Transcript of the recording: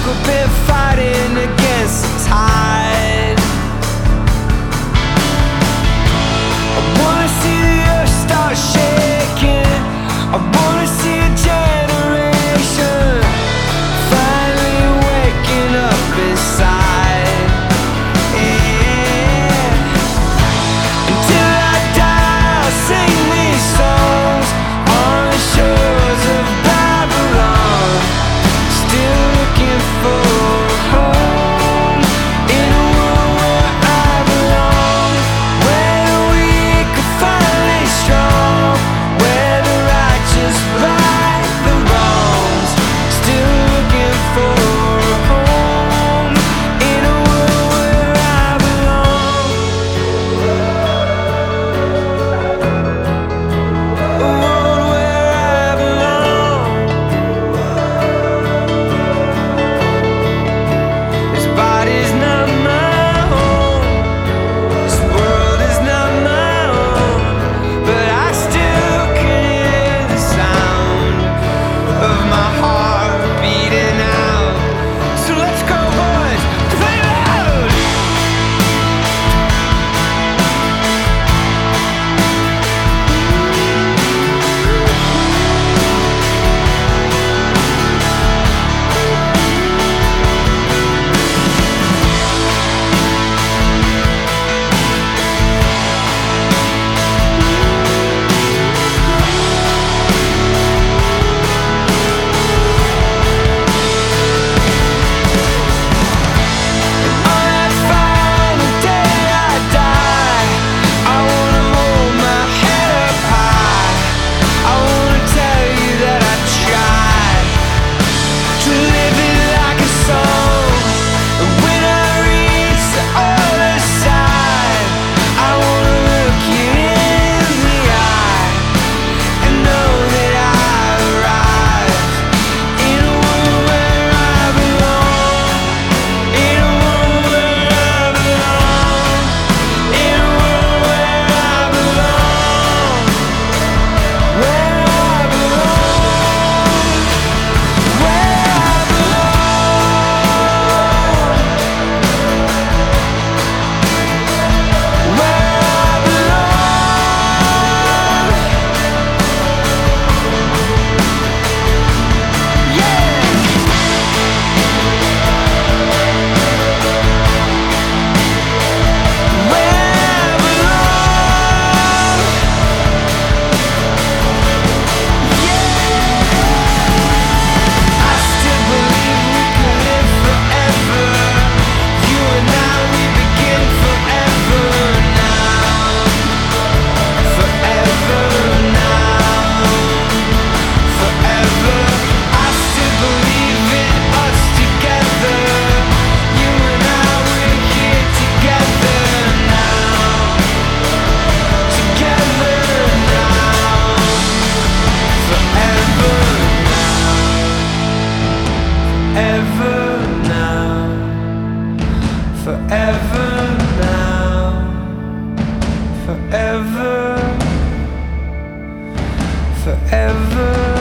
we've been fighting against the tide. I wanna see the earth start shaking. I wanna see a generation finally waking up inside. Yeah. Until I die, I'll sing these songs on the shores of Babylon. Still looking for a home in a world where I belong, where the weak are finally strong, where the righteous right the wrongs. Still looking for a home in a world where I belong. A world where I belong. This body's not my home, this world is not my own, but I still can hear the sound of my heart beating out. So let's go, boys, play loud. On that final day I die, I wanna hold my head up high. I wanna tell you that I tried to live it like a song. And when I reach the other side, I wanna look you in the eye and know that I arrived in a world where I belong. In a world where I belong. In a world where I belong. Where I belong. Where I belong. Where I belong. Yeah. Where I belong. I still believe we could live forever. You and I, we begin forever now. Forever now. Forever. I still believe in us together. You and I, we're here together now. Together now. Forever now. Forever now. Forever now. Forever.